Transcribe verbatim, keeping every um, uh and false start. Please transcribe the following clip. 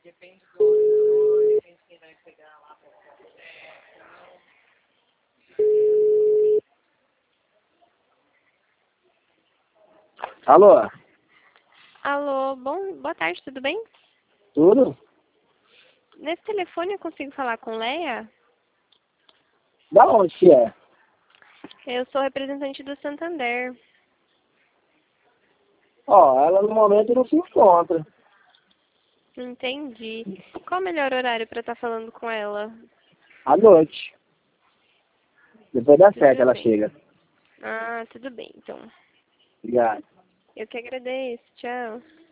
Alô? Alô, bom, boa tarde, tudo bem? Tudo? Nesse telefone eu consigo falar com Leia? Da onde que é? Eu sou representante do Santander. Ó, ela no momento não se encontra. Entendi. Qual o melhor horário para estar falando com ela? À noite. Depois das sete Tudo ela bem. chega. Ah, tudo bem, então. Obrigado. Eu que agradeço, tchau.